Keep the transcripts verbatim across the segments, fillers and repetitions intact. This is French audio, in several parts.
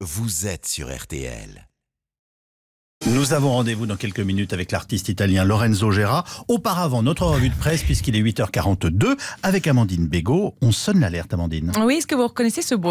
vous êtes sur R T L. Nous avons rendez-vous dans quelques minutes avec l'artiste italien Lorenzo Gera. Auparavant, notre revue de presse, puisqu'il est huit heures quarante-deux, avec Amandine Bégaud. On sonne l'alerte, Amandine. Oui, est-ce que vous reconnaissez ce bruit ?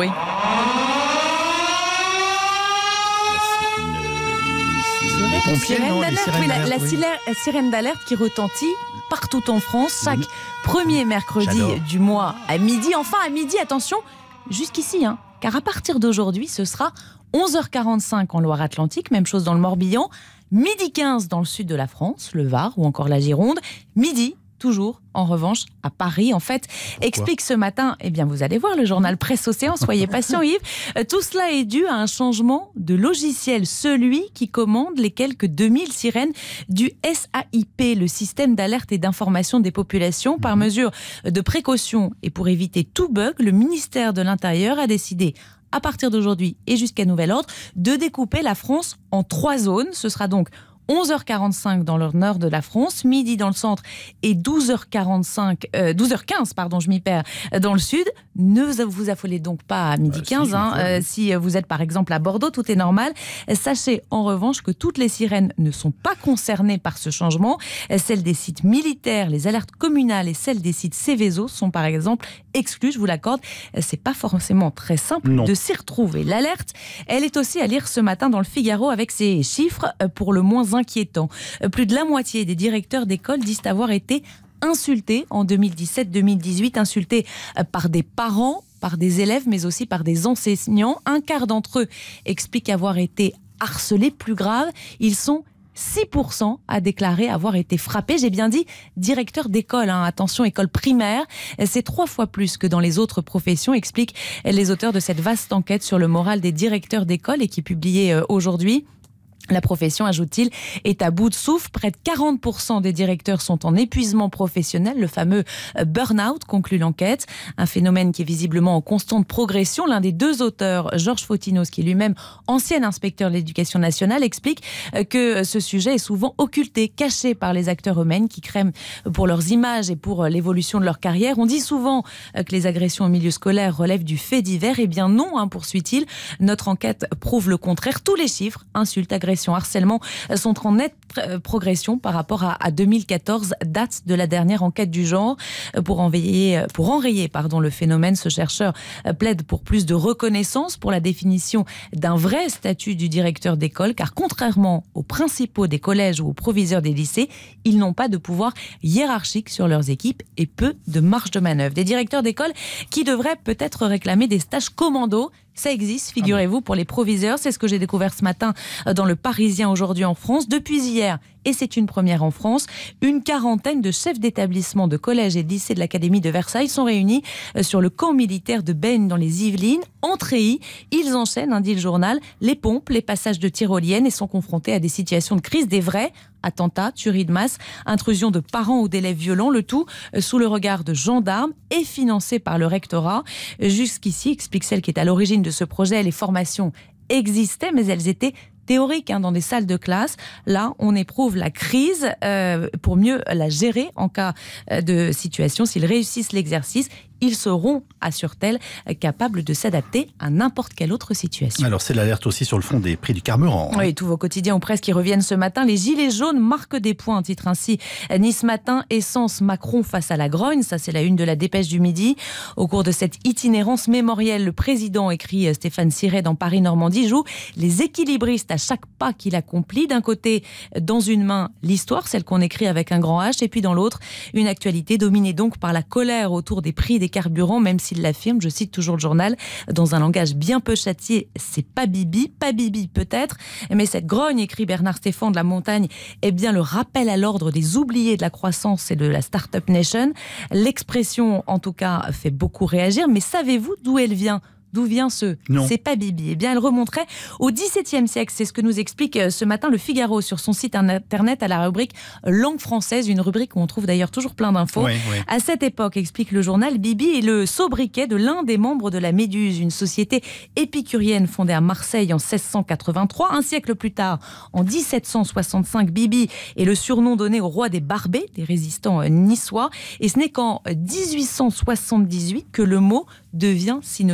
Les pompiers, sirène non, les d'alerte, sirènes oui, la, d'alerte, la oui. sirène- sirène d'alerte qui retentit partout en France chaque Mmh. premier mercredi J'adore. du mois à midi. Enfin, à midi, attention, jusqu'ici, hein, car à partir d'aujourd'hui, ce sera onze heures quarante-cinq en Loire-Atlantique, même chose dans le Morbihan, midi quinze dans le sud de la France, le Var ou encore la Gironde, midi toujours, en revanche, à Paris. En fait, explique ce matin, eh bien, vous allez voir le journal Presse Océan, soyez patient Yves. Euh, Tout cela est dû à un changement de logiciel, celui qui commande les quelques deux mille sirènes du S A I P, le système d'alerte et d'information des populations. Par mesure de précaution et pour éviter tout bug, le ministère de l'Intérieur a décidé, à partir d'aujourd'hui et jusqu'à nouvel ordre, de découper la France en trois zones. Ce sera donc onze heures quarante-cinq dans le nord de la France, midi dans le centre et douze heures quarante-cinq, euh, douze heures quinze, pardon, je m'y perds, dans le sud. Ne vous affolez donc pas à midi quinze. si, hein, euh, si vous êtes par exemple à Bordeaux, tout est normal. Sachez en revanche que toutes les sirènes ne sont pas concernées par ce changement. Celles des sites militaires, les alertes communales et celles des sites Céveso sont par exemple exclues, je vous l'accorde. C'est pas forcément très simple Non. de s'y retrouver. L'alerte, elle est aussi à lire ce matin dans le Figaro avec ses chiffres pour le moins inquiétant. Plus de la moitié des directeurs d'école disent avoir été insultés en deux mille dix-sept deux mille dix-huit, insultés par des parents, par des élèves, mais aussi par des enseignants. Un quart d'entre eux expliquent avoir été harcelés. Plus grave, ils sont six pour cent à déclarer avoir été frappés. J'ai bien dit directeur d'école, hein, attention, école primaire. C'est trois fois plus que dans les autres professions, expliquent les auteurs de cette vaste enquête sur le moral des directeurs d'école et qui est publiée aujourd'hui. La profession, ajoute-t-il, est à bout de souffle. Près de quarante pour cent des directeurs sont en épuisement professionnel, le fameux burn-out, conclut l'enquête. Un phénomène qui est visiblement en constante progression. L'un des deux auteurs, Georges Fotinos, qui est lui-même ancien inspecteur de l'éducation nationale, explique que ce sujet est souvent occulté, caché par les acteurs eux-mêmes qui craignent pour leurs images et pour l'évolution de leur carrière. On dit souvent que les agressions au milieu scolaire relèvent du fait divers. Eh bien non, hein, poursuit-il. Notre enquête prouve le contraire. Tous les chiffres, insultes, agressions, harcèlement, sont en nette progression par rapport à, à deux mille quatorze, date de la dernière enquête du genre. Pour enrayer, pour enrayer pardon, le phénomène, ce chercheur plaide pour plus de reconnaissance, pour la définition d'un vrai statut du directeur d'école, car contrairement aux principaux des collèges ou aux proviseurs des lycées, ils n'ont pas de pouvoir hiérarchique sur leurs équipes et peu de marge de manœuvre. Des directeurs d'école qui devraient peut-être réclamer des stages commando. Ça existe, figurez-vous, pour les proviseurs. C'est ce que j'ai découvert ce matin dans le Parisien aujourd'hui en France. Depuis hier, et c'est une première en France, une quarantaine de chefs d'établissement de collèges et de lycées de l'Académie de Versailles sont réunis sur le camp militaire de Beynes dans les Yvelines. En treillis, ils enchaînent, hein, dit le journal, les pompes, les passages de tyroliennes et sont confrontés à des situations de crise, des vrais attentats, tueries de masse, intrusion de parents ou d'élèves violents, le tout sous le regard de gendarmes et financé par le rectorat. Jusqu'ici, explique celle qui est à l'origine de ce projet, les formations existaient, mais elles étaient théoriques, hein, dans des salles de classe. Là, on éprouve la crise euh, pour mieux la gérer en cas de situation. S'ils réussissent l'exercice, ils seront, assure-t-elle, capables de s'adapter à n'importe quelle autre situation. Alors, c'est l'alerte aussi sur le fond des prix du carburant. Hein. Oui, tous vos quotidiens ou presque qui reviennent ce matin. Les gilets jaunes marquent des points, titre ainsi Nice Matin, essence Macron face à la grogne. Ça, c'est la une de la Dépêche du Midi. Au cours de cette itinérance mémorielle, le président, écrit Stéphane Siret dans Paris-Normandie, joue les équilibristes à chaque pas qu'il accomplit. D'un côté, dans une main, l'histoire, celle qu'on écrit avec un grand H, et puis dans l'autre, une actualité dominée donc par la colère autour des prix des carburant, même s'il l'affirme, je cite toujours le journal, dans un langage bien peu châtié, c'est pas Bibi, pas Bibi peut-être, mais cette grogne, écrit Bernard Stéphane de La Montagne, est bien le rappel à l'ordre des oubliés de la croissance et de la Startup Nation. L'expression, en tout cas, fait beaucoup réagir, mais savez-vous d'où elle vient ? D'où vient ce « c'est pas Bibi » ? Eh bien, elle remonterait au dix-septième siècle. C'est ce que nous explique ce matin le Figaro sur son site internet à la rubrique « Langue française », une rubrique où on trouve d'ailleurs toujours plein d'infos. Oui, oui. À cette époque, explique le journal, Bibi est le sobriquet de l'un des membres de la Méduse, une société épicurienne fondée à Marseille en seize cent quatre-vingt-trois. Un siècle plus tard, en dix-sept cent soixante-cinq, Bibi est le surnom donné au roi des barbets, des résistants niçois. Et ce n'est qu'en dix-huit cent soixante-dix-huit que le mot devient synonyme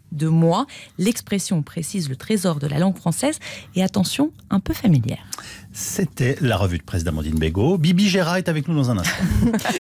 de moi. L'expression précise le trésor de la langue française et, attention, un peu familière. C'était la revue de presse d'Amandine Bégaud. Bibi Gérard est avec nous dans un instant.